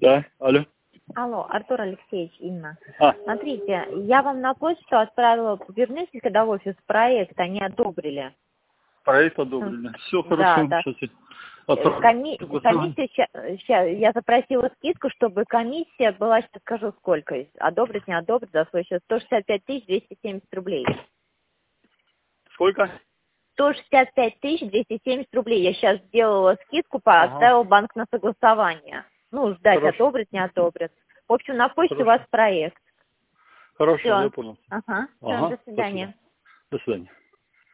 Да, алло. Алло, Артур Алексеевич, Инна. А, Смотрите, я вам на почту отправила, вернете, когда в офис проект, они одобрили. проект одобрили. Все Да, хорошо. да. Сейчас я отправлю. Комиссия, сейчас, я запросила скидку, чтобы комиссия была, сейчас скажу сколько, одобрить, не одобрить, за свой счет, 165 270 рублей. Сколько? 165 270 рублей. Я сейчас сделала скидку, Ага. отправила банк на согласование. Ну, ждать, Хорошо. одобрить, не одобрят. В общем, на почте у Хорошо. вас проект. Хорошо, Все. я понял. Ага. Все, Ага, до свидания. спасибо. До свидания.